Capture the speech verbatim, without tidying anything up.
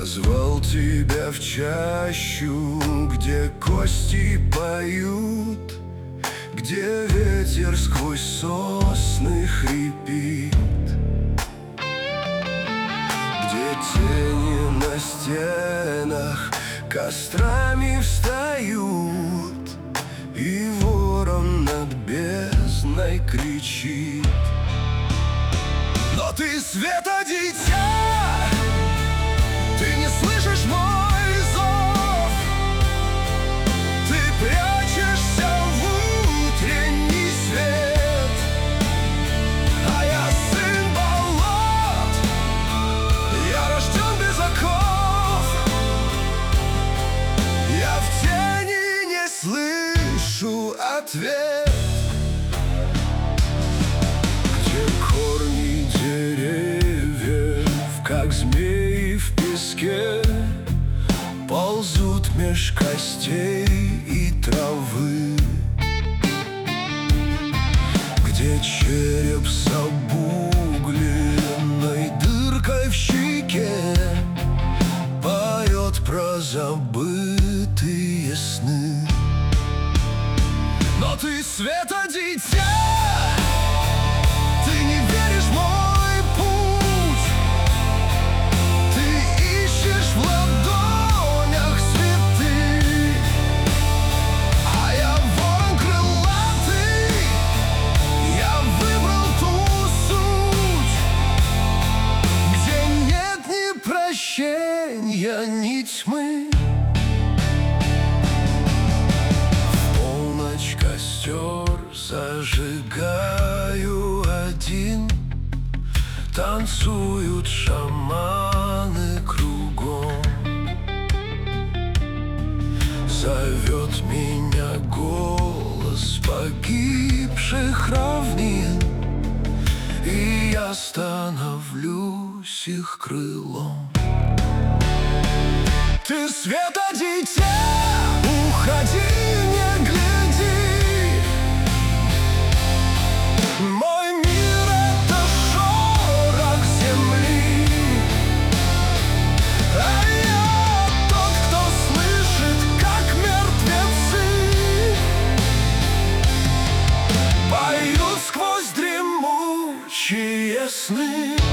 Звал тебя в чащу, где кости поют, где ветер сквозь сосны хрипит, где тени на стенах кострами встают, и ворон над бездной кричит. Но ты света дитя, ты не слышишь мой зов, ты прячешься в утренний свет, а я сын болот, я рожден без оков, я в тени не слышу ответ. Как змеи в песке ползут меж костей и травы, где череп с обугленной дыркой в щеке поет про забытые сны. Но ты света дитя, ты не веришь в мой прощенья, ни тьмы. В полночь костер зажигаю один, танцуют шаманы кругом. Зовет меня голос погибших равнин, и я становлюсь их крылом. Ты света дитя, уходи, не гляди. Мой мир — это шорох земли, а я тот, кто слышит, как мертвецы поют сквозь дремучие сны.